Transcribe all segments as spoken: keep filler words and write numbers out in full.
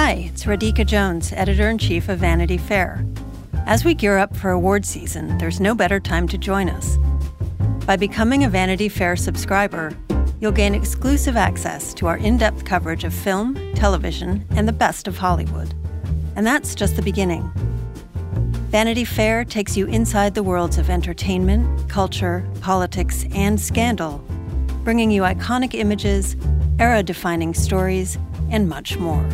Hi, it's Radhika Jones, Editor-in-Chief of Vanity Fair. As we gear up for award season, there's no better time to join us. By becoming a Vanity Fair subscriber, you'll gain exclusive access to our in-depth coverage of film, television, and the best of Hollywood. And that's just the beginning. Vanity Fair takes you inside the worlds of entertainment, culture, politics, and scandal, bringing you iconic images, era-defining stories, and much more.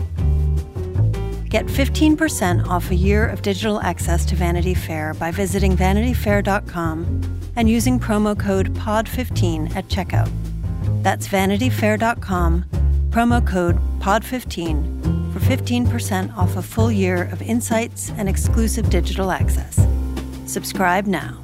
Get fifteen percent off a year of digital access to Vanity Fair by visiting vanity fair dot com and using promo code P O D fifteen at checkout. That's vanity fair dot com, promo code P O D fifteen for fifteen percent off a full year of insights and exclusive digital access. Subscribe now.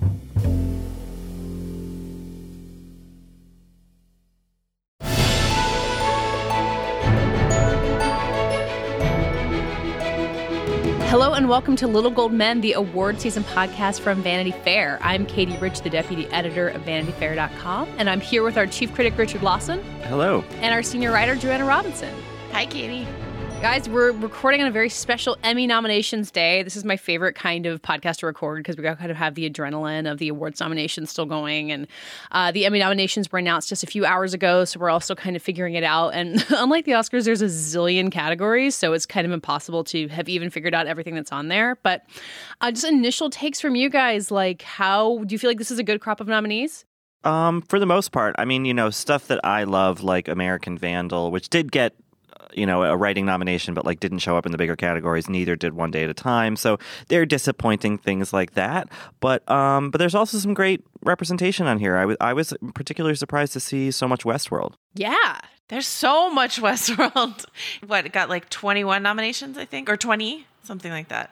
Hello and welcome to Little Gold Men, the award season podcast from Vanity Fair. I'm Katie Rich, the deputy editor of vanity fair dot com, and I'm here with our chief critic, Richard Lawson. Hello. And our senior writer, Joanna Robinson. Hi, Katie. Guys, we're recording on a very special Emmy nominations day. This is my favorite kind of podcast to record because we got kind of have the adrenaline of the awards nominations still going. And uh, the Emmy nominations were announced just a few hours ago, so we're also kind of figuring it out. And unlike the Oscars, there's a zillion categories, so it's kind of impossible to have even figured out everything that's on there. But uh, just initial takes from you guys, like how do you feel like this is a good crop of nominees? Um, for the most part, I mean, you know, stuff that I love, like American Vandal, which did get you know, a writing nomination, but like didn't show up in the bigger categories. Neither did One Day at a Time. So they're disappointing things like that. But um, but there's also some great representation on here. I was I was particularly surprised to see so much Westworld. Yeah. There's so much Westworld. What, it got like twenty-one nominations, I think, or twenty, something like that.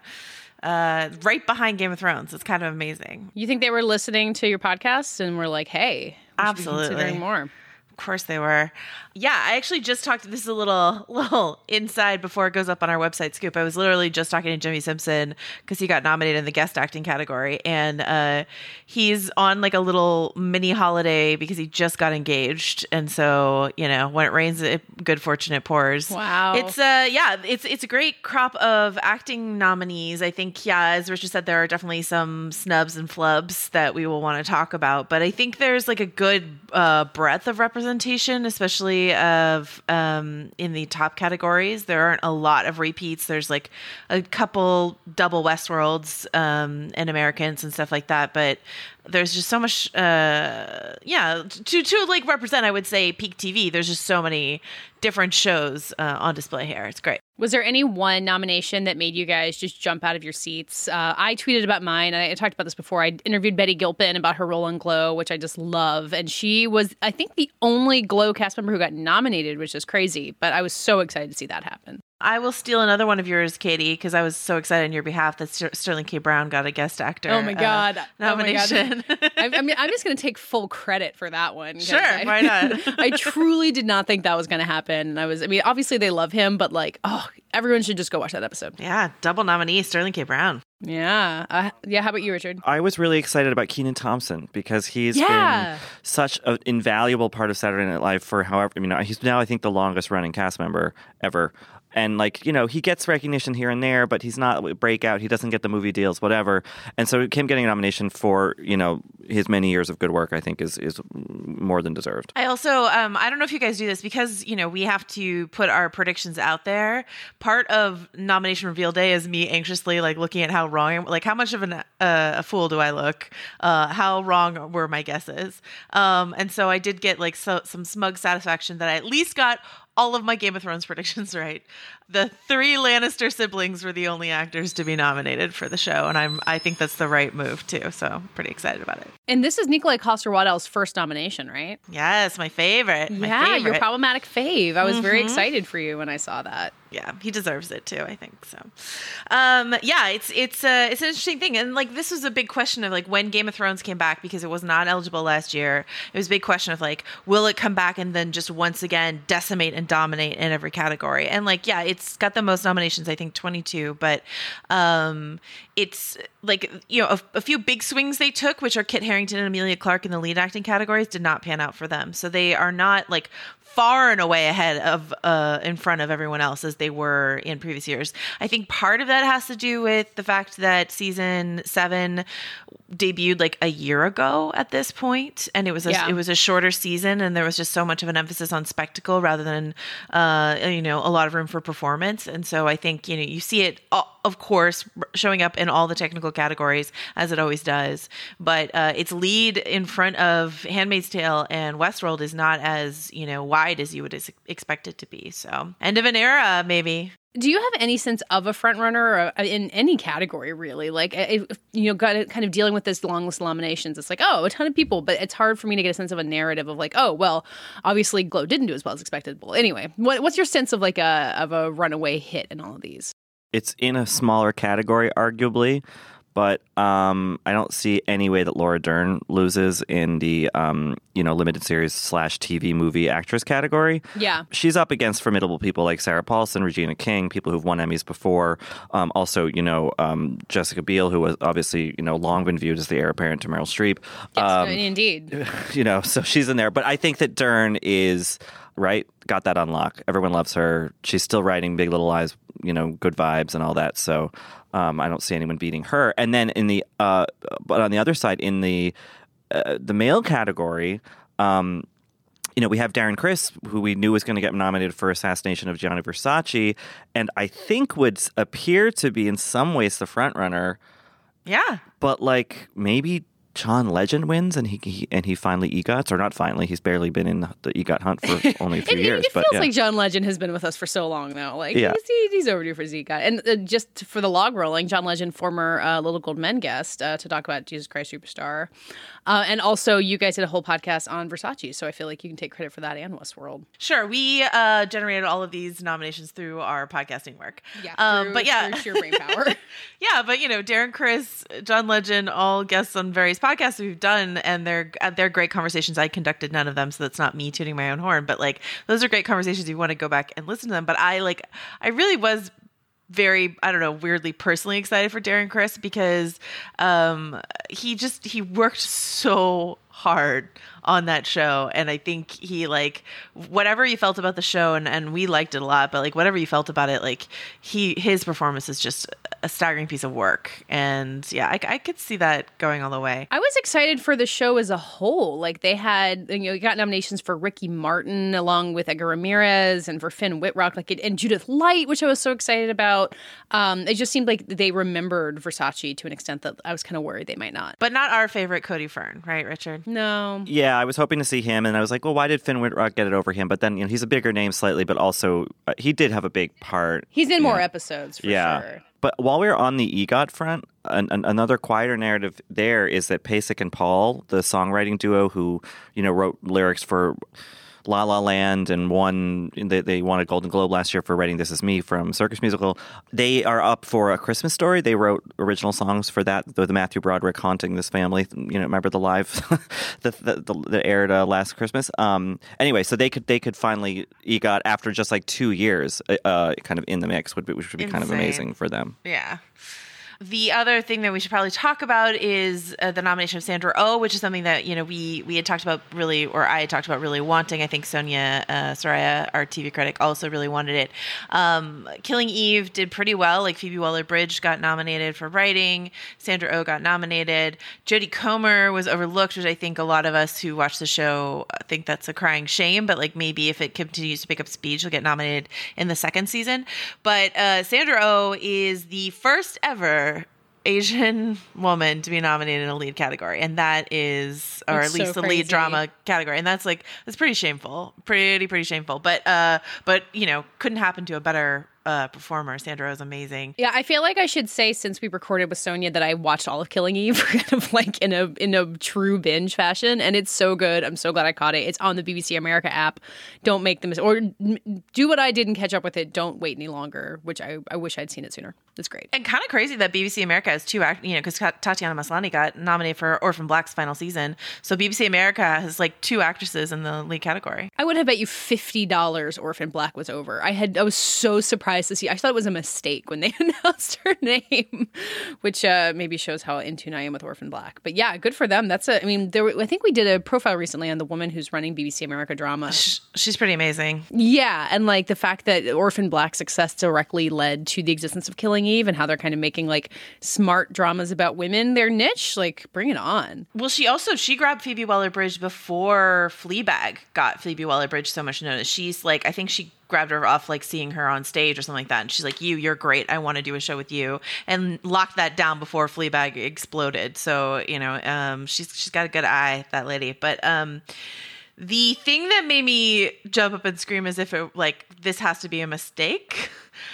Uh, right behind Game of Thrones. It's kind of amazing. You think they were listening to your podcast and were like, hey, we should be Absolutely. considering more? Of course they were. Yeah, I actually just talked, this is a little little inside before it goes up on our website, Scoop. I was literally just talking to Jimmy Simpson because he got nominated in the guest acting category. And uh, he's on like a little mini holiday because he just got engaged. And so, you know, when it rains, it, good fortune it pours. Wow. It's, uh, yeah, it's, it's a great crop of acting nominees. I think, yeah, as Richard said, there are definitely some snubs and flubs that we will want to talk about. But I think there's like a good uh, breadth of representation, especially of um, in the top categories. There aren't a lot of repeats. There's like a couple double Westworlds um, and Americans and stuff like that. But there's just so much, uh, yeah, to to like represent, I would say, peak T V. There's just so many different shows uh, on display here. It's great. Was there any one nomination that made you guys just jump out of your seats? Uh, I tweeted about mine. I, I talked about this before. I interviewed Betty Gilpin about her role on Glow, which I just love. And she was, I think, the only Glow cast member who got nominated, which is crazy. But I was so excited to see that happen. I will steal another one of yours, Katie, because I was so excited on your behalf that Ster- Sterling K. Brown got a guest actor Oh my God. uh, nomination. Oh my God. I, I mean, I'm just going to take full credit for that one. Sure, I, why not? I truly did not think that was going to happen. And I was, I mean, obviously they love him, but like, oh, everyone should just go watch that episode. Yeah, double nominee, Sterling K. Brown. Yeah. Uh, yeah. How about you, Richard? I was really excited about Kenan Thompson because he's Yeah. been such an invaluable part of Saturday Night Live for however, I mean, he's now, I think, the longest running cast member ever. And, like, you know, he gets recognition here and there, but he's not a breakout. He doesn't get the movie deals, whatever. And so him getting a nomination for, you know, his many years of good work, I think, is is more than deserved. I also, um, I don't know if you guys do this because, you know, we have to put our predictions out there. Part of nomination reveal day is me anxiously, like, looking at how wrong, like, how much of an, uh, a fool do I look? Uh, how wrong were my guesses? Um, and so I did get, like, so, some smug satisfaction that I at least got all of my Game of Thrones predictions right. The three Lannister siblings were the only actors to be nominated for the show, and I'm I think that's the right move too. So I'm pretty excited about it. And this is Nikolai Coster-Waldau's first nomination, right? Yes, my favorite. My yeah, favorite. your problematic fave. I was mm-hmm. very excited for you when I saw that. Yeah, he deserves it too, I think so. Um, yeah, it's it's uh, it's an interesting thing, and like this was a big question of like when Game of Thrones came back because it was not eligible last year. It was a big question of like, will it come back and then just once again decimate and dominate in every category? And like, yeah, it's got the most nominations, I think twenty-two, but um, it's like you know a, a few big swings they took, which are Kit Harington and Emilia Clarke in the lead acting categories, did not pan out for them. So they are not like far and away ahead of uh, in front of everyone else as they were in previous years. I think part of that has to do with the fact that season seven debuted like a year ago at this point, and it was a, Yeah. it was a shorter season, and there was just so much of an emphasis on spectacle rather than uh, you know a lot of room for performance. And so I think you know you see it, uh, of course, showing up in all the technical categories as it always does, but uh, its lead in front of Handmaid's Tale and Westworld is not as you know wide as you would ex- expect it to be. So end of an era, maybe. Do you have any sense of a front runner or in any category, really? Like, if, you know, got kind of dealing with this long list of nominations. It's like, oh, a ton of people, but it's hard for me to get a sense of a narrative of like, oh, well, obviously Glow didn't do as well as expected. Well, anyway, what, what's your sense of like a of a runaway hit in all of these? It's in a smaller category, arguably, but um, I don't see any way that Laura Dern loses in the um, you know limited series slash T V movie actress category. Yeah. She's up against formidable people like Sarah Paulson, Regina King, people who've won Emmys before. Um, also, you know, um, Jessica Biel, who was obviously, you know, long been viewed as the heir apparent to Meryl Streep. Yes, Um, indeed. you know, so she's in there. But I think that Dern is, right, got that on lock. Everyone loves her. She's still writing Big Little Lies, you know, good vibes and all that. So um, I don't see anyone beating her. And then in the, uh, but on the other side, in the, uh, the male category, um, you know, we have Darren Criss, who we knew was going to get nominated for Assassination of Gianni Versace, and I think would appear to be in some ways the front runner. Yeah. But like maybe John Legend wins and he, he and he finally EGOTs, or not finally, he's barely been in the EGOT hunt for only a few It, years. it, it but feels yeah. like John Legend has been with us for so long now. Like Yeah. he's, he's overdue for Zika. And uh, just for the log rolling, John Legend, former uh, Little Gold Men guest, uh, to talk about Jesus Christ Superstar, uh, and also you guys did a whole podcast on Versace, so I feel like you can take credit for that and Westworld. Sure. We uh, generated all of these nominations through our podcasting work. Yeah, Um, through- but yeah. through sheer brain power. Yeah, but you know, Darren Criss, John Legend, all guests on various podcasts we've done, and they're uh, they're great conversations. I conducted none of them, so that's not me tooting my own horn. But like, those are great conversations. You want to go back and listen to them. But I like, I really was very, I don't know, weirdly personally excited for Darren Criss because um, he just he worked so hard on that show, and I think he like whatever you felt about the show, and, and we liked it a lot, but like whatever you felt about it, like he his performance is just a staggering piece of work, and yeah, I, I could see that going all the way. I was excited for the show as a whole. Like they had, you know, you got nominations for Ricky Martin along with Edgar Ramirez and for Finn Wittrock, like and Judith Light, which I was so excited about. Um, it just seemed like they remembered Versace to an extent that I was kind of worried they might not. But not our favorite Cody Fern, right, Richard? No. Yeah, I was hoping to see him, and I was like, well, why did Finn Wittrock get it over him? But then, you know, he's a bigger name slightly, but also uh, he did have a big part. He's in Yeah. more episodes for yeah. sure. But while we we're on the EGOT front, an, an, another quieter narrative there is that Pasek and Paul, the songwriting duo who, you know, wrote lyrics for La La Land and won, they, they won a Golden Globe last year for writing This Is Me from Circus Musical. They are up for A Christmas Story. They wrote original songs for that, the, the Matthew Broderick Haunting This Family. You know, remember the live the, the, the, that aired uh, last Christmas? Um, anyway, so they could they could finally EGOT after just like two years uh, kind of in the mix, would be, which would be kind of Insane. amazing for them. Yeah. The other thing that we should probably talk about is uh, the nomination of Sandra Oh, which is something that, you know, we we had talked about really, or I had talked about really wanting. I think Sonia uh, Soraya, our T V critic, also really wanted it. Um, Killing Eve did pretty well. Like Phoebe Waller-Bridge got nominated for writing. Sandra Oh got nominated. Jodie Comer was overlooked, which I think a lot of us who watch the show think that's a crying shame. But like maybe if it continues to pick up speed, she'll get nominated in the second season. But uh, Sandra Oh is the first ever Asian woman to be nominated in a lead category, and that is, or It's at least so the lead crazy. drama category, and that's like that's pretty shameful, pretty pretty shameful. But uh, but you know, couldn't happen to a better uh, performer. Sandra is amazing. Yeah, I feel like I should say since we recorded with Sonia that I watched all of Killing Eve kind of like in a in a true binge fashion, and it's so good. I'm so glad I caught it. It's on the B B C America app. Don't make the mis- or m- do what I did and catch up with it. Don't wait any longer, which I, I wish I'd seen it sooner. It's great. And kind of crazy that B B C America has two act, you know, because Tatiana Maslany got nominated for Orphan Black's final season. So B B C America has like two actresses in the lead category. I would have bet you fifty dollars Orphan Black was over. I had I was so surprised surprised to see. I thought it was a mistake when they announced her name, which uh, maybe shows how in tune I am with Orphan Black. But yeah, good for them. That's a. I mean, there. Were, I think we did a profile recently on the woman who's running B B C America Drama. She's pretty amazing. Yeah, and like the fact that Orphan Black's success directly led to the existence of Killing Eve, and how they're kind of making like smart dramas about women their niche. Like, bring it on. Well, she also she grabbed Phoebe Waller-Bridge before Fleabag got Phoebe Waller-Bridge so much notice. She's like, I think she grabbed her off like seeing her on stage or something like that, and she's like, you you're great, I want to do a show with you, and locked that down before Fleabag exploded. So you know, um she's she's got a good eye, that lady. But um the thing that made me jump up and scream as if it like this has to be a mistake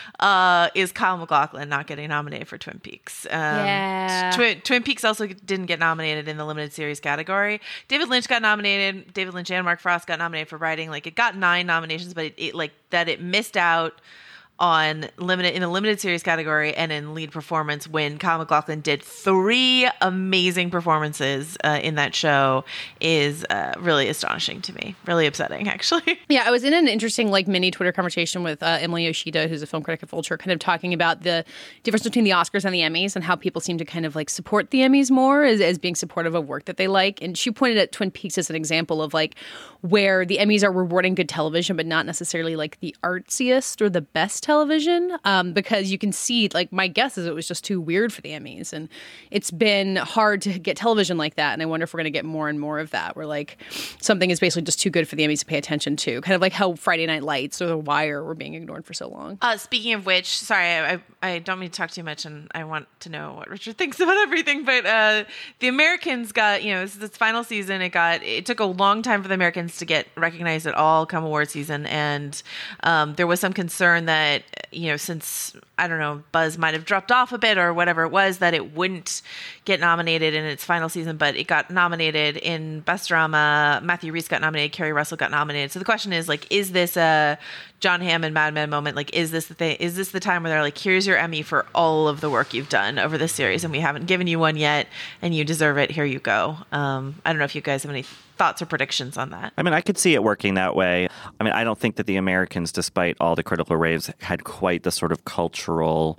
uh, is Kyle MacLachlan not getting nominated for Twin Peaks. Um, yeah. Twin, Twin Peaks also didn't get nominated in the limited series category. David Lynch got nominated. David Lynch and Mark Frost got nominated for writing. Like it got nine nominations, but it, it like that it missed out on limited in the limited series category and in lead performance when Kyle MacLachlan did three amazing performances uh, in that show is uh, really astonishing to me. Really upsetting, actually. Yeah, I was in an interesting like mini Twitter conversation with uh, Emily Yoshida, who's a film critic at Vulture, kind of talking about the difference between the Oscars and the Emmys and how people seem to kind of like support the Emmys more as, as being supportive of work that they like. And she pointed at Twin Peaks as an example of like where the Emmys are rewarding good television, but not necessarily like the artsiest or the best television, um, because you can see, like, my guess is it was just too weird for the Emmys, and it's been hard to get television like that, and I wonder if we're going to get more and more of that, where, like, something is basically just too good for the Emmys to pay attention to, kind of like how Friday Night Lights or The Wire were being ignored for so long. Uh, speaking of which, sorry, I, I, I don't mean to talk too much, and I want to know what Richard thinks about everything, but uh, the Americans got, you know, this is its final season, it got, it took a long time for the Americans to get recognized at all come award season, and um, there was some concern that, you know, since, I don't know, buzz might have dropped off a bit or whatever it was, that it wouldn't get nominated in its final season, but it got nominated in Best Drama. Matthew Rhys got nominated, Kerry Russell got nominated. So the question is, like, is this a John Hamm and Mad Men moment? Like, is this the thing? Is this the time where they're like, here's your Emmy for all of the work you've done over this series, and we haven't given you one yet, and you deserve it. Here you go. Um, I don't know if you guys have any thoughts or predictions on that. I mean, I could see it working that way. I mean, I don't think that the Americans, despite all the critical raves, had quite the sort of cultural,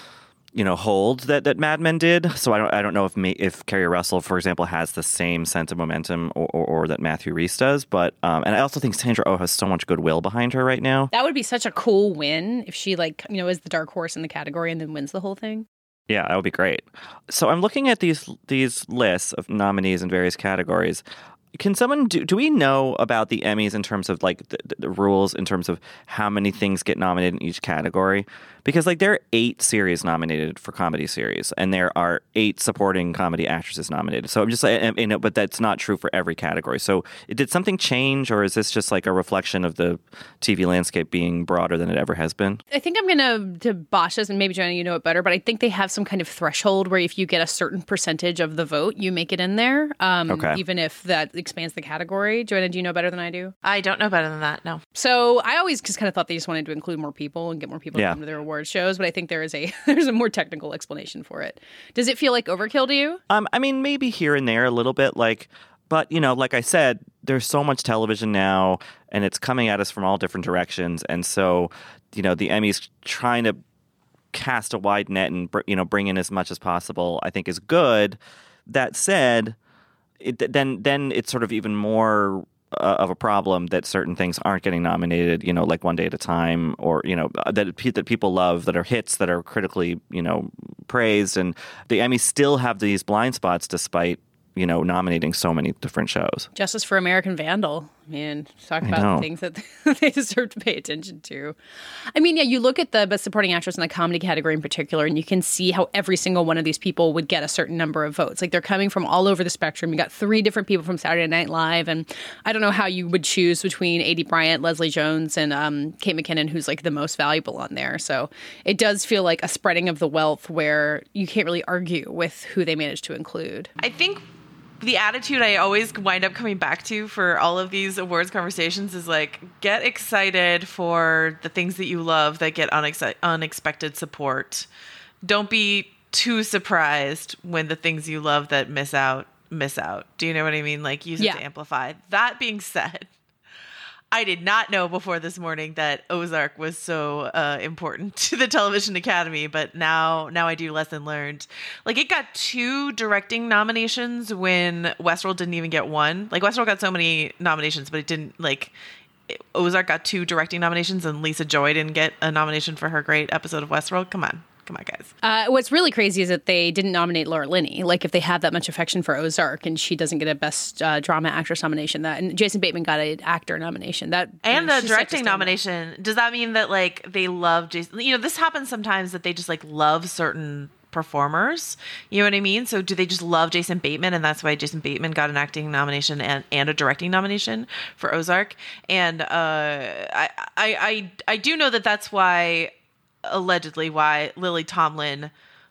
you know, hold that, that Mad Men did. So I don't I don't know if me, if Kerry Russell, for example, has the same sense of momentum or, or, or that Matthew Rhys does. But um, and I also think Sandra Oh has so much goodwill behind her right now. That would be such a cool win if she, like, you know, is the dark horse in the category and then wins the whole thing. Yeah, that would be great. So I'm looking at these these lists of nominees in various categories. Can someone do, do we know about the Emmys in terms of like the, the rules in terms of how many things get nominated in each category? Because like there are eight series nominated for comedy series, and there are eight supporting comedy actresses nominated. So I'm just like, you know, but that's not true for every category. So did something change, or is this just like a reflection of the T V landscape being broader than it ever has been? I think I'm going to to bosh this, and maybe Joanna, you know it better, but I think they have some kind of threshold where if you get a certain percentage of the vote, you make it in there, um, okay. even if that expands the category. Joanna, do you know better than I do? I don't know better than that, no. So I always just kind of thought they just wanted to include more people and get more people yeah. to come to their award shows, but I think there is a there's a more technical explanation for it. Does it feel like overkill to you? Um, I mean, maybe here and there a little bit, like, but you know, like I said, there's so much television now, and it's coming at us from all different directions, and so you know, the Emmys trying to cast a wide net and you know bring in as much as possible, I think is good. That said, It, then, then it's sort of even more uh, of a problem that certain things aren't getting nominated. You know, like One Day at a Time, or you know that that people love, that are hits, that are critically you know praised, and the Emmys still have these blind spots despite you know nominating so many different shows. Justice for American Vandal. Man, talk about the things that they deserve to pay attention to. I mean, yeah, you look at the Best Supporting Actress in the comedy category in particular, and you can see how every single one of these people would get a certain number of votes. Like, they're coming from all over the spectrum. You got three different people from Saturday Night Live, and I don't know how you would choose between A D Bryant, Leslie Jones, and um, Kate McKinnon, who's like the most valuable on there. So it does feel like a spreading of the wealth where you can't really argue with who they managed to include. I think the attitude I always wind up coming back to for all of these awards conversations is like, get excited for the things that you love that get unex- unexpected support. Don't be too surprised when the things you love that miss out, miss out. Do you know what I mean? Like, use yeah. it to amplify. That being said, I did not know before this morning that Ozark was so uh, important to the Television Academy, but now now I do. Lesson learned. Like, it got two directing nominations when Westworld didn't even get one. Like, Westworld got so many nominations, but it didn't, like, it, Ozark got two directing nominations, and Lisa Joy didn't get a nomination for her great episode of Westworld. Come on. Come on, guys. Uh, what's really crazy is that they didn't nominate Laura Linney. Like, if they have that much affection for Ozark and she doesn't get a Best uh, Drama Actress nomination, that and Jason Bateman got an actor nomination, that and you know, a directing nomination. Does that mean that, like, they love Jason? You know, this happens sometimes that they just, like, love certain performers. You know what I mean? So do they just love Jason Bateman, and that's why Jason Bateman got an acting nomination and, and a directing nomination for Ozark? And uh, I, I I I do know that that's why. Allegedly why Lily Tomlin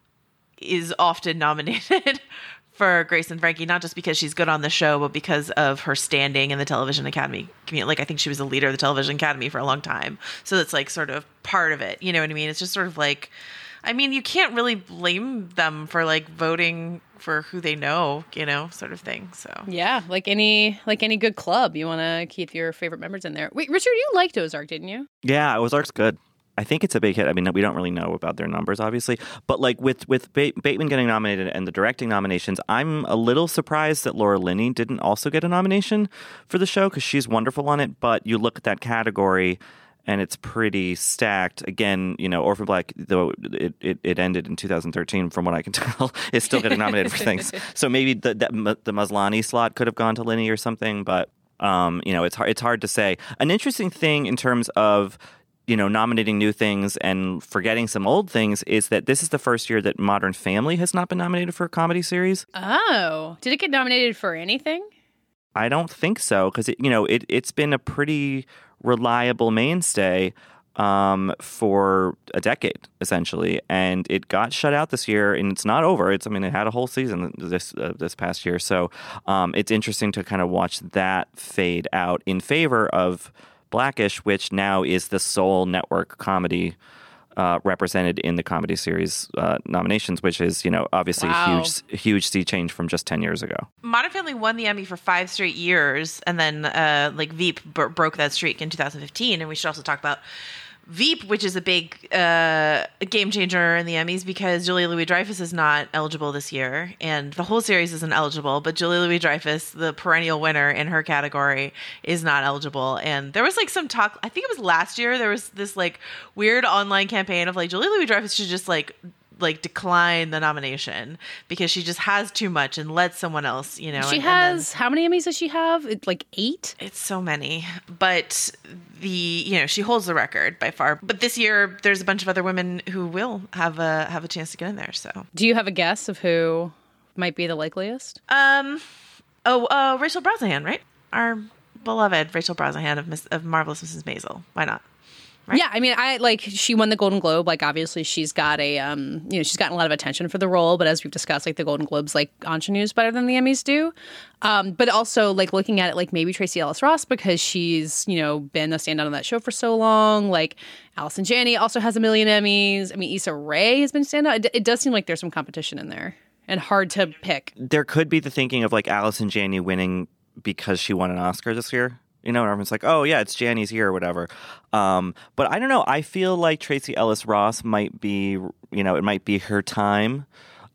is often nominated for Grace and Frankie, not just because she's good on the show, but because of her standing in the Television Academy community. Like, I think she was a leader of the Television Academy for a long time. So that's, like, sort of part of it. You know what I mean? It's just sort of like, I mean, you can't really blame them for, like, voting for who they know, you know, sort of thing. So yeah, like any like any good club, you want to keep your favorite members in there. Wait, Richard, you liked Ozark, didn't you? Yeah, Ozark's good. I think it's a big hit. I mean, we don't really know about their numbers, obviously. But, like, with, with ba- Bateman getting nominated and the directing nominations, I'm a little surprised that Laura Linney didn't also get a nomination for the show, because she's wonderful on it. But you look at that category, and it's pretty stacked. Again, you know, Orphan Black, though it, it, it ended in two thousand thirteen, from what I can tell, is still getting nominated for things. So maybe the, the, the Maslany slot could have gone to Linney or something. But, um, you know, it's hard, it's hard to say. An interesting thing in terms of, you know, nominating new things and forgetting some old things is that this is the first year that Modern Family has not been nominated for a comedy series. Oh, did it get nominated for anything? I don't think so, because, it, you know, it, it's been a pretty reliable mainstay um, for a decade, essentially. And it got shut out this year, and it's not over. It's, I mean, it had a whole season this uh, this past year. So um, it's interesting to kind of watch that fade out in favor of Blackish, which now is the sole network comedy uh, represented in the comedy series uh, nominations, which is, you know, obviously wow. a huge, huge sea change from just ten years ago. Modern Family won the Emmy for five straight years, and then uh, like Veep b- broke that streak in two thousand fifteen. And we should also talk about Veep, which is a big uh, game changer in the Emmys, because Julia Louis-Dreyfus is not eligible this year, and the whole series isn't eligible, but Julia Louis-Dreyfus, the perennial winner in her category, is not eligible. And there was, like, some talk, I think it was last year, there was this, like, weird online campaign of, like, Julia Louis-Dreyfus should just, like, like decline the nomination because she just has too much and let someone else, you know. She and, has, and then, how many Emmys does she have? It's like eight? It's so many. But the, you know, she holds the record by far. But this year there's a bunch of other women who will have a have a chance to get in there. So do you have a guess of who might be the likeliest? Um oh uh Rachel Brosnahan, right? Our beloved Rachel Brosnahan of Miss, of Marvelous Missus Maisel. Why not? Right? Yeah, I mean, I like she won the Golden Globe. Like, obviously, she's got a, um, you know, she's gotten a lot of attention for the role. But as we've discussed, like the Golden Globes, like ingenues better than the Emmys do. Um, but also, like looking at it, like maybe Tracee Ellis Ross, because she's, you know, been a standout on that show for so long. Like Allison Janney also has a million Emmys. I mean, Issa Rae has been standout. It, it does seem like there's some competition in there and hard to pick. There could be the thinking of like Allison Janney winning because she won an Oscar this year. You know, everyone's like, oh, yeah, it's Janney's year or whatever. Um, but I don't know. I feel like Tracee Ellis Ross might be, you know, it might be her time.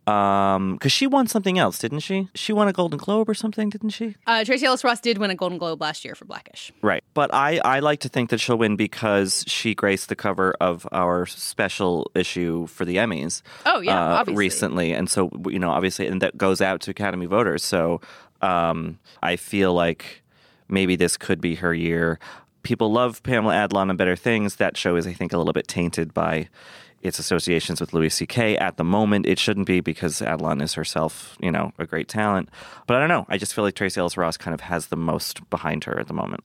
Um, because she won something else, didn't she? She won a Golden Globe or something, didn't she? Uh, Tracee Ellis Ross did win a Golden Globe last year for Blackish. Right. But I, I like to think that she'll win because she graced the cover of our special issue for the Emmys. Oh, yeah, uh, obviously. Recently. And so, you know, obviously, and that goes out to Academy voters. So um, I feel like maybe this could be her year. People love Pamela Adlon and Better Things. That show is, I think, a little bit tainted by its associations with Louis C K at the moment. It shouldn't be because Adlon is herself, you know, a great talent. But I don't know. I just feel like Tracee Ellis Ross kind of has the most behind her at the moment.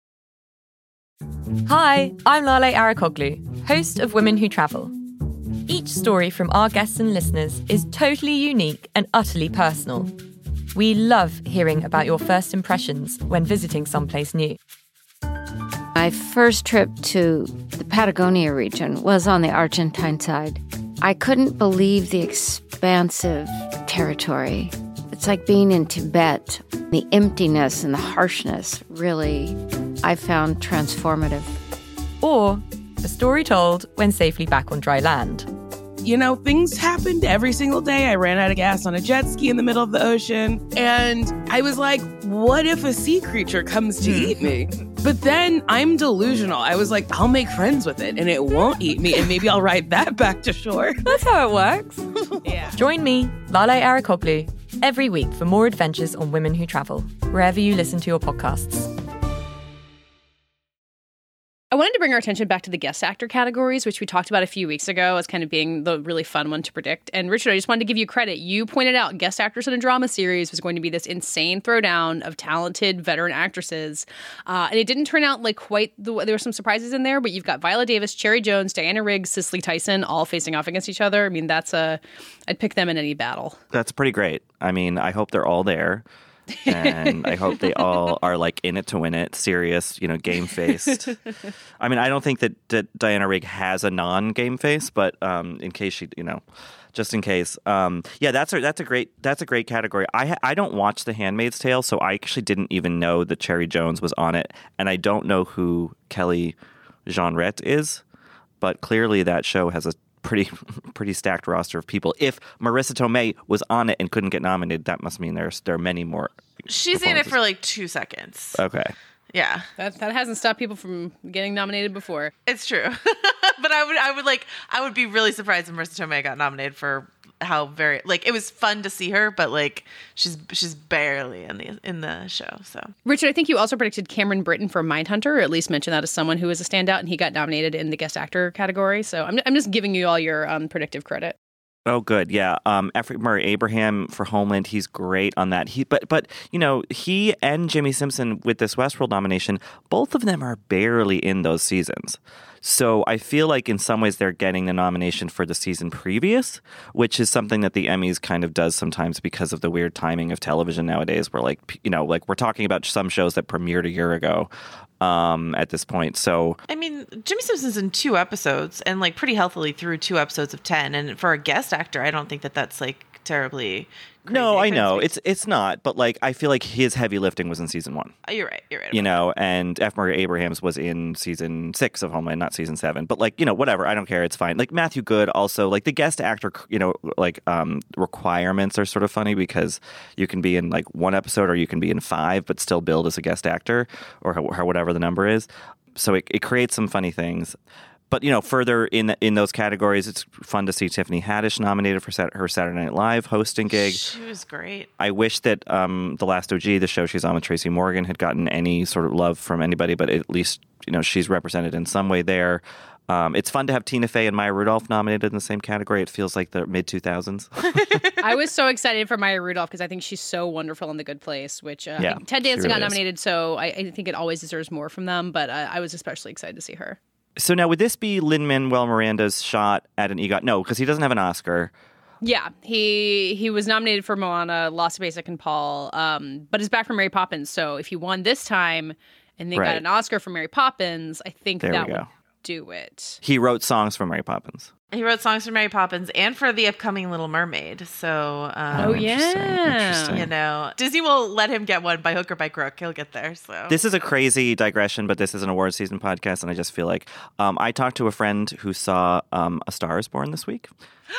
Hi, I'm Lale Arakoglu, host of Women Who Travel. Each story from our guests and listeners is totally unique and utterly personal. We love hearing about your first impressions when visiting someplace new. My first trip to the Patagonia region was on the Argentine side. I couldn't believe the expansive territory. It's like being in Tibet The emptiness and the harshness really, I found transformative. Or a story told when safely back on dry land. You know, things happened every single day. I ran out of gas on a jet ski in the middle of the ocean. And I was like, what if a sea creature comes to eat me? But then I'm delusional. I was like, I'll make friends with it and it won't eat me. And maybe I'll ride that back to shore. That's how it works. Yeah. Join me, Lale Arikoglu, every week for more adventures on Women Who Travel, wherever you listen to your podcasts. I wanted to bring our attention back to the guest actor categories, which we talked about a few weeks ago as kind of being the really fun one to predict. And Richard, I just wanted to give you credit. You pointed out guest actors in a drama series was going to be this insane throwdown of talented veteran actresses. Uh, and it didn't turn out like quite the way. There were some surprises in there, but you've got Viola Davis, Cherry Jones, Diana Riggs, Cicely Tyson, all facing off against each other. I mean, that's a, I'd pick them in any battle. That's pretty great. I mean, I hope they're all there. And I hope they all are like in it to win it, serious, you know, game faced. I mean, I don't think that, that Diana Rigg has a non game face, but um, in case she, you know, just in case, um, yeah, that's a that's a great that's a great category. I ha- I don't watch The Handmaid's Tale, so I actually didn't even know that Cherry Jones was on it, and I don't know who Kelly Jeanrette is, but clearly that show has a pretty pretty stacked roster of people. If Marissa Tomei was on it and couldn't get nominated, that must mean there's there are many more. She's in it for like two seconds. Okay. Yeah. That that hasn't stopped people from getting nominated before. It's true. But I would I would like I would be really surprised if Marissa Tomei got nominated for how very like it was fun to see her, but like she's she's barely in the in the show. So Richard, I think you also predicted Cameron Britton for Mindhunter, or at least mentioned that as someone who is a standout, and he got nominated in the guest actor category. So I'm I'm just giving you all your um, predictive credit. Oh, good. Yeah. Um, F. Murray Abraham for Homeland, he's great on that. He, but, but, you know, he and Jimmy Simpson with this Westworld nomination, both of them are barely in those seasons. So I feel like in some ways they're getting the nomination for the season previous, which is something that the Emmys kind of does sometimes because of the weird timing of television nowadays, where like, you know, like we're talking about some shows that premiered a year ago. Um, at this point. So I mean, Jimmy Simpson's in two episodes and like pretty healthily through two episodes of ten. And for a guest actor, I don't think that that's like terribly crazy. No, I know it's it's not, but like I feel like his heavy lifting was in season one. Oh, you're right, you're right. You know, and F. Murray Abrahams was in season six of Homeland, not season seven. But like, you know, whatever, I don't care. It's fine. Like Matthew Good also, like the guest actor, you know, like um, requirements are sort of funny because you can be in like one episode or you can be in five, but still billed as a guest actor or, or whatever the number is. So it, it creates some funny things. But, you know, further in in those categories, it's fun to see Tiffany Haddish nominated for her Saturday Night Live hosting gig. She was great. I wish that um, The Last O G, the show she's on with Tracy Morgan, had gotten any sort of love from anybody, but at least, you know, she's represented in some way there. Um, it's fun to have Tina Fey and Maya Rudolph nominated in the same category. It feels like the mid two thousands. I was so excited for Maya Rudolph because I think she's so wonderful in The Good Place, which uh, yeah, Ted Danson really got is. nominated, so I, I think it always deserves more from them, but uh, I was especially excited to see her. So now, would this be Lin-Manuel Miranda's shot at an EGOT? No, because he doesn't have an Oscar. Yeah, he he was nominated for Moana, lost to Basic and Paul, um, but is back for Mary Poppins. So if he won this time and they Right. got an Oscar for Mary Poppins, I think There that we would go. do it. He wrote songs for Mary Poppins. He wrote songs for Mary Poppins and for the upcoming Little Mermaid. So, um, Oh, interesting, yeah. interesting. you know, Disney will let him get one by hook or by crook. He'll get there. So This is a crazy digression, but this is an awards season podcast, and I just feel like um, I talked to a friend who saw um, A Star is Born this week,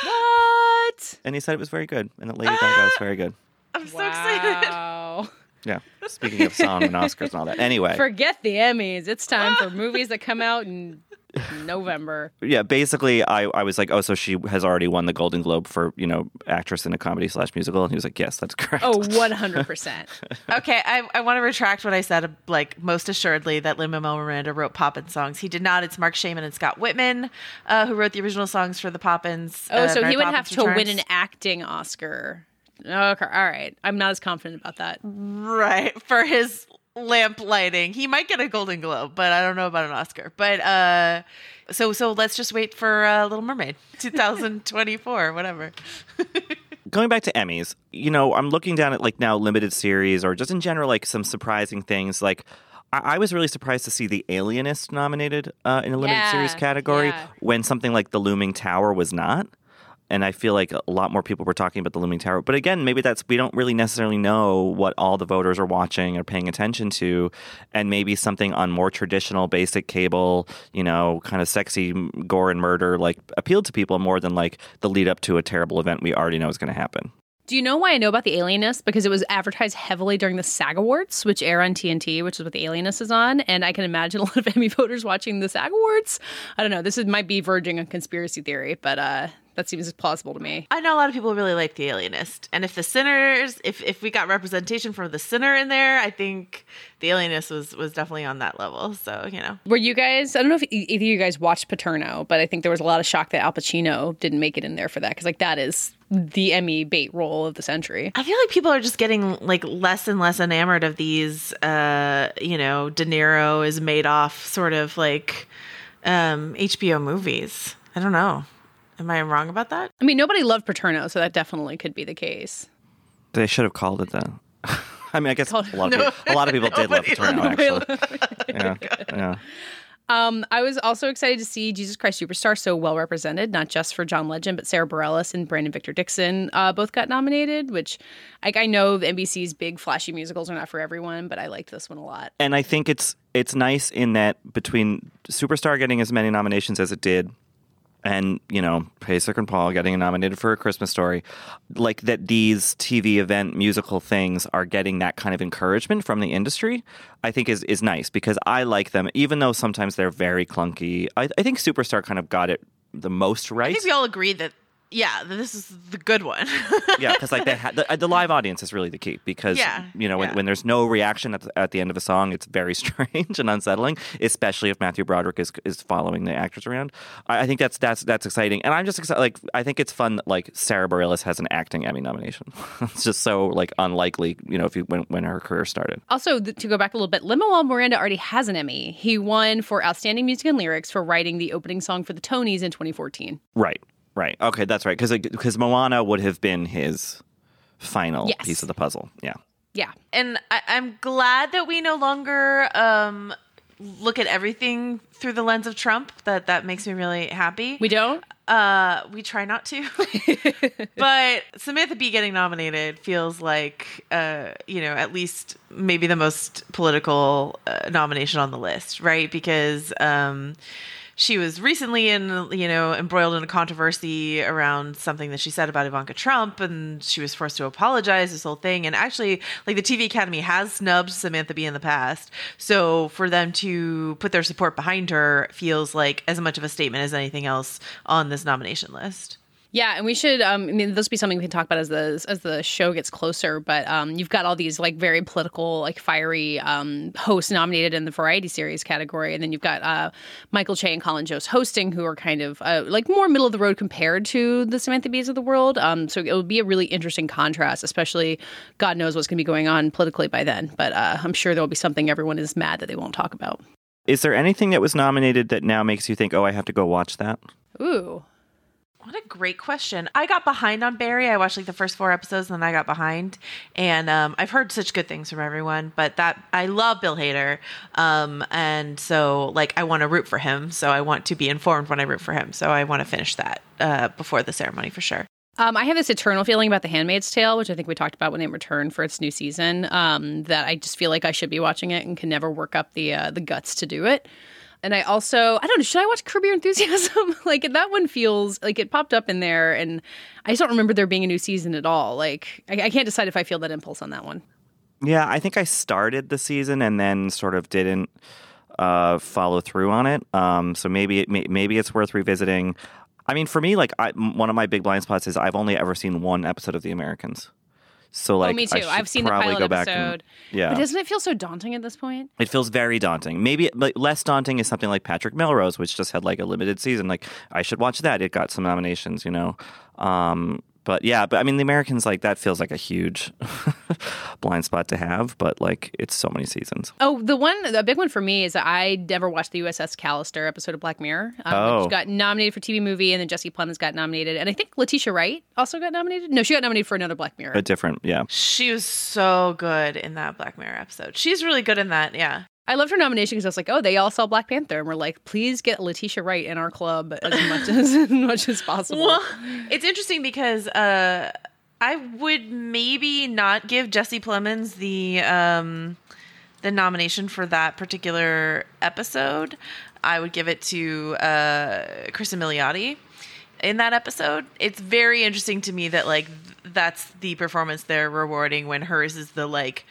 What? and he said it was very good, and that Lady Gaga was very good. I'm so excited. Wow. Yeah, speaking of song and Oscars and all that. Anyway, Forget the Emmys. It's time for movies that come out in November. yeah, basically, I, I was like, oh, so she has already won the Golden Globe for, you know, actress in a comedy slash musical, and he was like, yes, that's correct. Oh, one hundred percent. Okay, I, I want to retract what I said, like, most assuredly that Lin-Manuel Miranda wrote Poppins songs. He did not. It's Mark Shaman and Scott Whitman uh, who wrote the original songs for the Poppins. Oh, uh, so Mary he would Poppins have to win Returns. an acting Oscar. Okay, all right. I'm not as confident about that. Right, for his lamp lighting. He might get a Golden Globe, but I don't know about an Oscar. But uh, so so let's just wait for uh, Little Mermaid, twenty twenty-four, whatever. Going back to Emmys, you know, I'm looking down at like now limited series or just in general, like some surprising things. Like I, I was really surprised to see The Alienist nominated uh, in a limited Yeah, series category yeah. when something like The Looming Tower was not. and I feel like a lot more people were talking about the Looming Tower. But again, maybe that's we don't really necessarily know what all the voters are watching or paying attention to, and maybe something on more traditional, basic cable, you know, kind of sexy gore and murder, like appealed to people more than like the lead up to a terrible event we already know is going to happen. Do you know why I know about The Alienist? Because it was advertised heavily during the SAG Awards, which air on T N T, which is what The Alienist is on. And I can imagine a lot of Emmy voters watching the SAG Awards. I don't know. This is, might be verging on conspiracy theory, but uh, that seems plausible to me. I know a lot of people really like The Alienist. And if the Sinners, if, if we got representation from The Sinner in there, I think The Alienist was, was definitely on that level. So, you know. Were you guys, I don't know if e- either of you guys watched Paterno, but I think there was a lot of shock that Al Pacino didn't make it in there for that. Because, like, that is the Emmy bait role of the century. I feel like people are just getting like less and less enamored of these, uh, you know, De Niro is Madoff sort of like um, H B O movies. I don't know. Am I wrong about that? I mean, nobody loved Paterno, so that definitely could be the case. They should have called it that. I mean, I guess Called- a lot of No. people, a lot of people did love Paterno, actually. Yeah, yeah. Um, I was also excited to see Jesus Christ Superstar so well represented, not just for John Legend, but Sarah Bareilles and Brandon Victor Dixon uh, both got nominated, which like, I know N B C's big flashy musicals are not for everyone, but I liked this one a lot. And I think it's it's nice in that between Superstar getting as many nominations as it did, and, you know, Pasek and Paul getting nominated for A Christmas Story, like that these T V event musical things are getting that kind of encouragement from the industry, I think is is nice because I like them, even though sometimes they're very clunky. I, I think Superstar kind of got it the most right. I think we all agree that, yeah, that this is the good one. Yeah, because like they ha- the, the live audience is really the key because, Yeah, you know, when, yeah. when there's no reaction at the, at the end of a song, it's very strange and unsettling, especially if Matthew Broderick is is following the actors around. I, I think that's that's that's exciting, and I'm just excited. Like, I think it's fun that like Sarah Bareilles has an acting Emmy nomination. It's just so like unlikely, you know, if you when when her career started. Also, th- to go back a little bit, Lin-Manuel Miranda already has an Emmy. He won for Outstanding Music and Lyrics for writing the opening song for the Tonys in twenty fourteen. Right. Right. Okay, that's right. Because because Moana would have been his final Yes. piece of the puzzle. Yeah. Yeah. And I, I'm glad that we no longer um, look at everything through the lens of Trump. That that makes me really happy. We don't? Uh, we try not to. But Samantha Bee getting nominated feels like, uh, you know, at least maybe the most political uh, nomination on the list, right? Because um, she was recently in, you know, embroiled in a controversy around something that she said about Ivanka Trump, and she was forced to apologize, this whole thing. And actually, like, the T V Academy has snubbed Samantha Bee in the past. So for them to put their support behind her feels like as much of a statement as anything else on this nomination list. Yeah, and we should. Um, I mean, this will be something we can talk about as the as the show gets closer. But um, you've got all these like very political, like fiery um, hosts nominated in the variety series category, and then you've got uh, Michael Che and Colin Jost hosting, who are kind of uh, like more middle of the road compared to the Samantha Bees of the world. Um, so it would be a really interesting contrast, especially God knows what's going to be going on politically by then. But uh, I'm sure there will be something everyone is mad that they won't talk about. Is there anything that was nominated that now makes you think, oh, I have to go watch that? Ooh. What a great question. I got behind on Barry. I watched like the first four episodes and then I got behind. And um, I've heard such good things from everyone, but that I love Bill Hader. Um, and so like I want to root for him. So I want to be informed when I root for him. So I want to finish that uh, before the ceremony for sure. Um, I have this eternal feeling about The Handmaid's Tale, which I think we talked about when it returned for its new season, um, that I just feel like I should be watching it and can never work up the uh, the guts to do it. And I also, I don't know, should I watch Curb Your Enthusiasm? Like, that one feels like it popped up in there, and I just don't remember there being a new season at all. Like, I, I can't decide if I feel that impulse on that one. Yeah, I think I started the season and then sort of didn't uh, follow through on it. Um, so maybe it, may, maybe it's worth revisiting. I mean, for me, like, I, one of my big blind spots is I've only ever seen one episode of The Americans. So, like, oh, me I too. should I've seen the probably pilot go back episode. And, yeah. But doesn't it feel so daunting at this point? It feels very daunting. Maybe like, less daunting is something like Patrick Melrose, which just had like a limited season. Like, I should watch that. It got some nominations, you know. Um, but yeah, but I mean, The Americans, like, that feels like a huge blind spot to have. But like, it's so many seasons. Oh, the one, the big one for me is that I never watched the U S S Callister episode of Black Mirror. Um, Oh. Which got nominated for T V movie, and then Jesse Plemons got nominated. And I think Letitia Wright also got nominated. No, she got nominated for another Black Mirror. A different, yeah. She was so good in that Black Mirror episode. She's really good in that. Yeah. I loved her nomination because I was like, oh, they all saw Black Panther. And we're like, please get Letitia Wright in our club as much as, as much as possible. Well, it's interesting because uh, I would maybe not give Jesse Plemons the um, the nomination for that particular episode. I would give it to uh, Kristen Milioti in that episode. It's very interesting to me that like th- that's the performance they're rewarding when hers is the like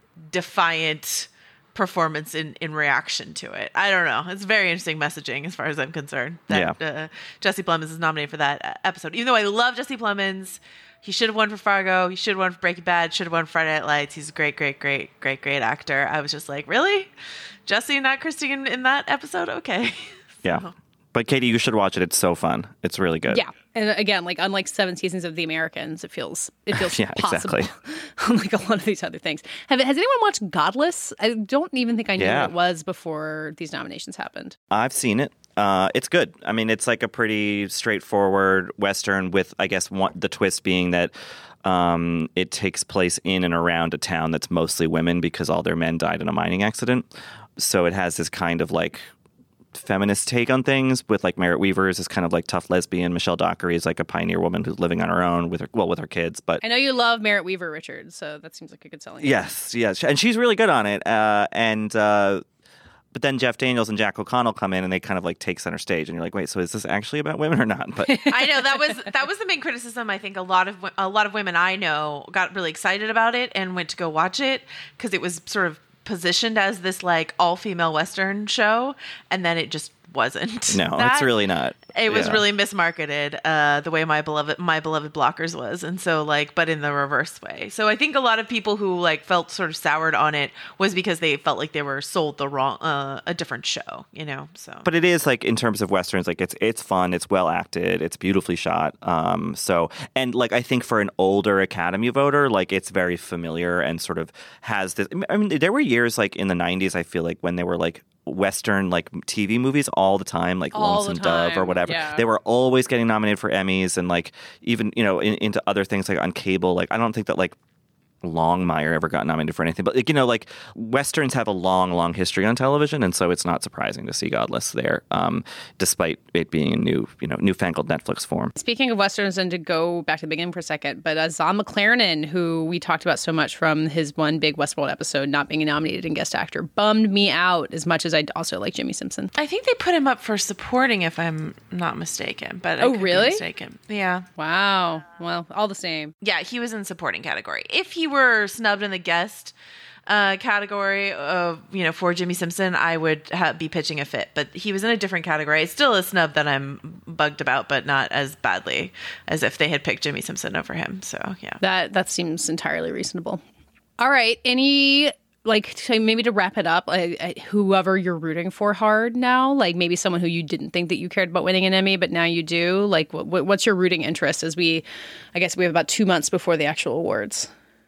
defiant performance in, in reaction to it. I don't know. It's very interesting messaging as far as I'm concerned that Yeah. uh, Jesse Plemons is nominated for that uh, episode. Even though I love Jesse Plemons, he should have won for Fargo. He should have won for Breaking Bad. Should have won for Friday Night Lights. He's a great, great, great, great, great actor. I was just like, really? Jesse, not Christine in that episode? Okay. Yeah. But Katie, you should watch it. It's so fun. It's really good. Yeah. And again, like unlike seven seasons of The Americans, it feels it feels Yeah, possible. exactly. Unlike a lot of these other things. Have, has anyone watched Godless? I don't even think I knew Yeah. what it was before these nominations happened. I've seen it. Uh, it's good. I mean, it's like a pretty straightforward Western with, I guess, one, the twist being that um, it takes place in and around a town that's mostly women because all their men died in a mining accident. So it has this kind of like feminist take on things with like Merritt Weaver is this kind of like tough lesbian. Michelle Dockery is like a pioneer woman who's living on her own with her, well, with her kids. But I know you love Merritt Weaver, Richard, so that seems like a good selling. yes, yes. And she's really good on it. Uh, and, uh, But then Jeff Daniels and Jack O'Connell come in and they kind of like take center stage, and you're like, wait, so is this actually about women or not? But I know that was that was the main criticism. I think a lot of a lot of women I know got really excited about it and went to go watch it because it was sort of positioned as this like all female Western show, and then it just wasn't. no, that. it's really not. It was Yeah. really mismarketed, uh, the way my beloved my beloved Blockers was, and so like, but in the reverse way. So I think a lot of people who like felt sort of soured on it was because they felt like they were sold the wrong, uh, a different show, you know. So, But it is like in terms of Westerns, like it's it's fun, it's well acted, it's beautifully shot. Um, so and like I think for an older Academy voter, like it's very familiar and sort of has this. I mean, there were years like in the nineties, I feel like when they were like Western like T V movies all the time, like All Lonesome the Dove or time, whatever. yeah. They were always getting nominated for Emmys, and like even you know in, into other things like on cable. Like I don't think that like Longmire ever got nominated for anything, but like you know like Westerns have a long, long history on television, and so it's not surprising to see Godless there, um, despite it being a new you know newfangled Netflix form. Speaking of Westerns, and to go back to the beginning for a second, but uh, Zahn McClarnon, who we talked about so much from his one big Westworld episode, not being nominated in guest actor, bummed me out as much as I also like Jimmy Simpson. I think they put him up for supporting, if I'm not mistaken. But I Oh, could be really? mistaken. Yeah, Wow. Well, all the same. yeah, he was in supporting category. If he were snubbed in the guest uh, category of you know for Jimmy Simpson, I would ha- be pitching a fit. But he was in a different category. It's still a snub that I'm bugged about, but not as badly as if they had picked Jimmy Simpson over him. So yeah. That that seems entirely reasonable. All right. Any like to, maybe to wrap it up, like, uh, whoever you're rooting for hard now, like maybe someone who you didn't think that you cared about winning an Emmy, but now you do. Like, what, what's your rooting interest? As we, I guess we have about two months before the actual awards.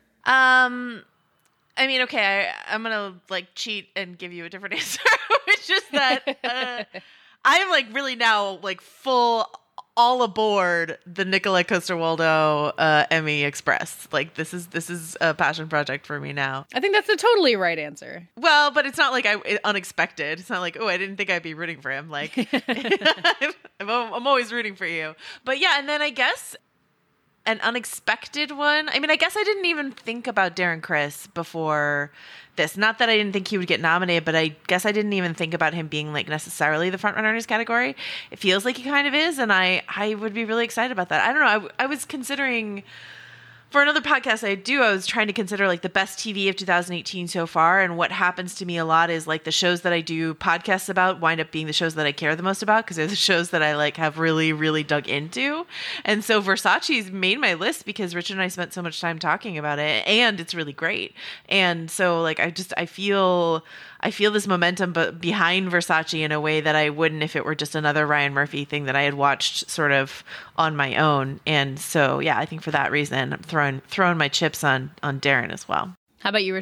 Um, I mean, okay, I, I'm gonna like cheat and give you a different answer, which is that uh, I'm like really now like full all aboard the Nicolette Coster-Waldau uh, Emmy Express. Like this is this is a passion project for me now. I think that's the totally right answer. Well, but it's not like I it, unexpected. It's not like, oh, I didn't think I'd be rooting for him. Like I'm, I'm always rooting for you. But yeah, and then I guess an unexpected one. I mean, I guess I didn't even think about Darren Criss before this. Not that I didn't think he would get nominated, but I guess I didn't even think about him being like necessarily the front runner in his category. It feels like he kind of is, and I I would be really excited about that. I don't know. I, I was considering. For another podcast I do, I was trying to consider like the best T V of two thousand eighteen so far. And what happens to me a lot is like the shows that I do podcasts about wind up being the shows that I care the most about because they're the shows that I like have really, really dug into. And so Versace's made my list because Richard and I spent so much time talking about it, and it's really great. And so like I just I feel I feel this momentum but behind Versace in a way that I wouldn't if it were just another Ryan Murphy thing that I had watched sort of on my own. And so yeah, I think for that reason I'm throwing throwing my chips on on Darren as well. How about you, Richard?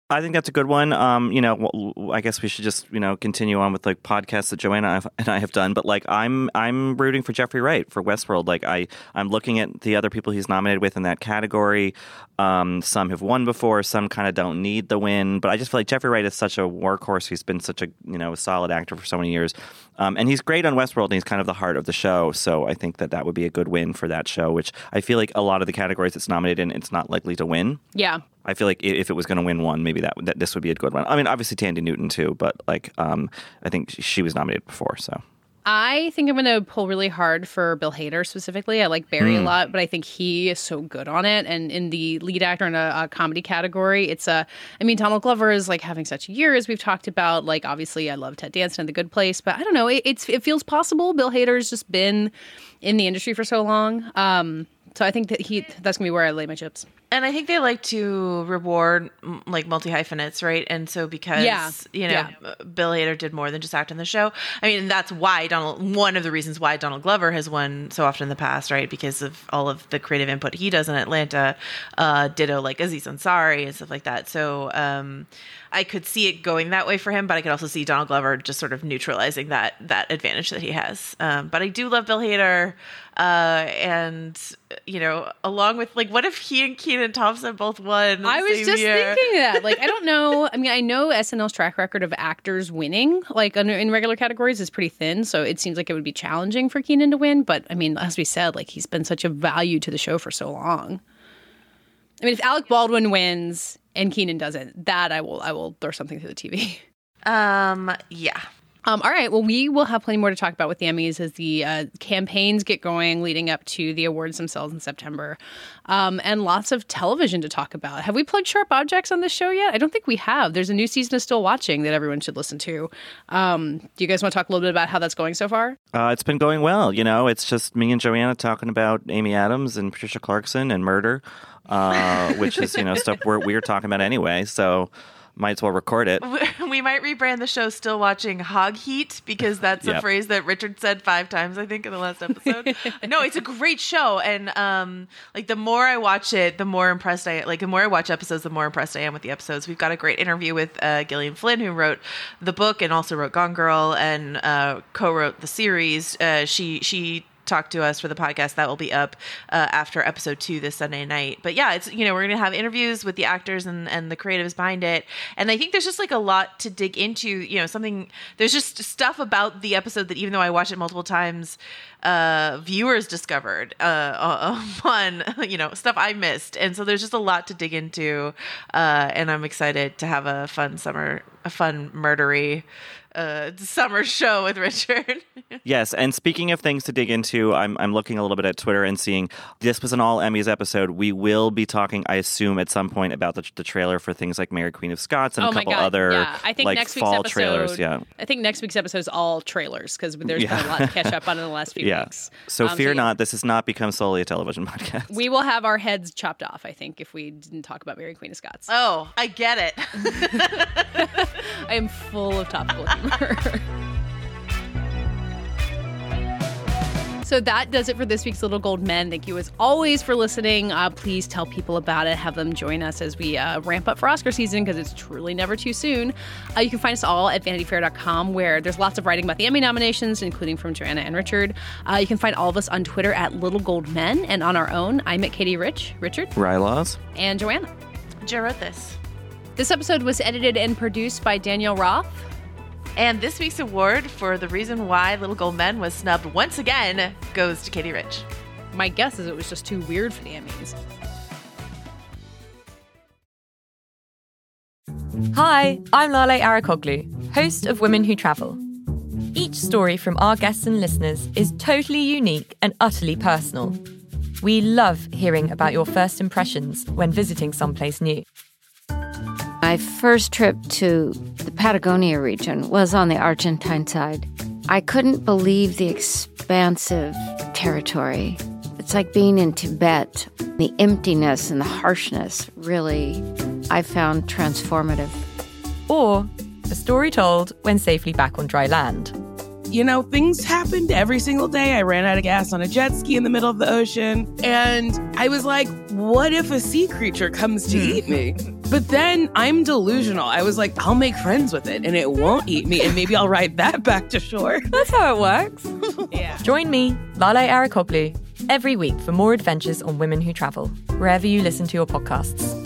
I think that's a good one. Um, you know, well, I guess we should just, you know, continue on with like podcasts that Joanna and I have done. But like, I'm I'm rooting for Jeffrey Wright for Westworld. Like, I I'm looking at the other people he's nominated with in that category. Um, some have won before, some kind of don't need the win. But I just feel like Jeffrey Wright is such a workhorse. He's been such a you know solid actor for so many years, um, and he's great on Westworld. And he's kind of the heart of the show. So I think that that would be a good win for that show. Which I feel like a lot of the categories it's nominated in, it's not likely to win. Yeah. I feel like if it was going to win one, maybe that, that this would be a good one. I mean, obviously Tandy Newton too, but like um, I think she was nominated before. So I think I'm going to pull really hard for Bill Hader specifically. I like Barry mm. a lot, but I think he is so good on it. And in the lead actor in a, a comedy category, it's a. I mean, Donald Glover is like having such a year, as we've talked about. Like, obviously, I love Ted Danson and The Good Place, but I don't know. It, it's it feels possible. Bill Hader's just been in the industry for so long. Um, So I think that he that's going to be where I lay my chips. And I think they like to reward like multi-hyphenates, right? And so because, yeah. you know, yeah. Bill Hader did more than just act in the show. I mean, that's why Donald, one of the reasons why Donald Glover has won so often in the past, right? Because of all of the creative input he does in Atlanta, uh, ditto like Aziz Ansari and stuff like that. So um, I could see it going that way for him, but I could also see Donald Glover just sort of neutralizing that that advantage that he has. Um, but I do love Bill Hader. Uh, and, you know, along with, like, what if he and Kenan Thompson both won? I was just year? thinking that. Like, I don't know. I mean, I know S N L's track record of actors winning, like, in regular categories is pretty thin. So it seems like it would be challenging for Kenan to win. But, I mean, as we said, like, he's been such a value to the show for so long. I mean, if Alec Baldwin wins and Kenan doesn't, that I will I will throw something through the T V. Um, yeah. Um, all right. Well, we will have plenty more to talk about with the Emmys as the uh, campaigns get going leading up to the awards themselves in September. Um, and lots of television to talk about. Have we plugged Sharp Objects on this show yet? I don't think we have. There's a new season of Still Watching that everyone should listen to. Um, do you guys want to talk a little bit about how that's going so far? Uh, it's been going well. You know, it's just me and Joanna talking about Amy Adams and Patricia Clarkson and murder, uh, which is, you know, stuff we're, we're talking about anyway. So might as well record it. We might rebrand the show Still Watching Hog Heat, because that's a yep. phrase that Richard said five times, I think, in the last episode. No, it's a great show. And um, like the more I watch it, the more impressed I like the more I watch episodes, the more impressed I am with the episodes. We've got a great interview with uh, Gillian Flynn, who wrote the book and also wrote Gone Girl and uh, co-wrote the series. Uh, she she talk to us for the podcast that will be up uh, after episode two this Sunday night. But yeah, it's, you know, we're going to have interviews with the actors and, and the creatives behind it. And I think there's just like a lot to dig into, you know, something, there's just stuff about the episode that even though I watched it multiple times, uh, viewers discovered uh, on, you know, stuff I missed. And so there's just a lot to dig into. Uh, and I'm excited to have a fun summer, a fun murdery uh summer show with Richard. Yes, and speaking of things to dig into, I'm I'm looking a little bit at Twitter and seeing this was an all Emmys episode. We will be talking, I assume, at some point about the, the trailer for things like Mary Queen of Scots and oh a couple my God. other yeah. I think like next week's fall episode, trailers. Yeah, I think next week's episode is all trailers because there's yeah. been a lot to catch up on in the last few yeah. weeks. So um, fear so, yeah. not, this has not become solely a television podcast. We will have our heads chopped off, I think, if we didn't talk about Mary Queen of Scots. Oh, I get it. I am full of topical humor. So that does it for this week's Little Gold Men. Thank you as always for listening. Uh, please tell people about it. Have them join us as we uh, ramp up for Oscar season because it's truly never too soon. Uh, you can find us all at vanity fair dot com where there's lots of writing about the Emmy nominations, including from Joanna and Richard. Uh, you can find all of us on Twitter at Little Gold Men and on our own. I'm at Katie Rich, Richard, Rylaws, and Joanna. Jo wrote this. This episode was edited and produced by Danielle Roth. And this week's award for the reason why Little Gold Men was snubbed once again goes to Katie Rich. My guess is it was just too weird for the Emmys. Hi, I'm Lale Arakoglu, host of Women Who Travel. Each story from our guests and listeners is totally unique and utterly personal. We love hearing about your first impressions when visiting someplace new. My first trip to the Patagonia region was on the Argentine side. I couldn't believe the expansive territory. It's like being in Tibet. The emptiness and the harshness really, I found transformative. Or a story told when safely back on dry land. You know, things happened every single day. I ran out of gas on a jet ski in the middle of the ocean. And I was like, what if a sea creature comes to eat me? But then I'm delusional. I was like, I'll make friends with it and it won't eat me, and maybe I'll ride that back to shore. That's how it works. Yeah. Join me, Lale Arikoglu, every week for more adventures on Women Who Travel, wherever you listen to your podcasts.